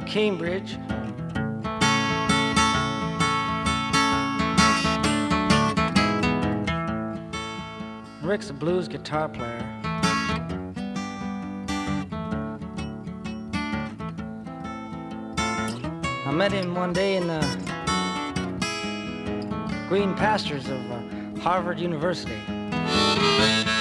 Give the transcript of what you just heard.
Cambridge. Rick's a blues guitar player. I met him one day in the green pastures of Harvard University.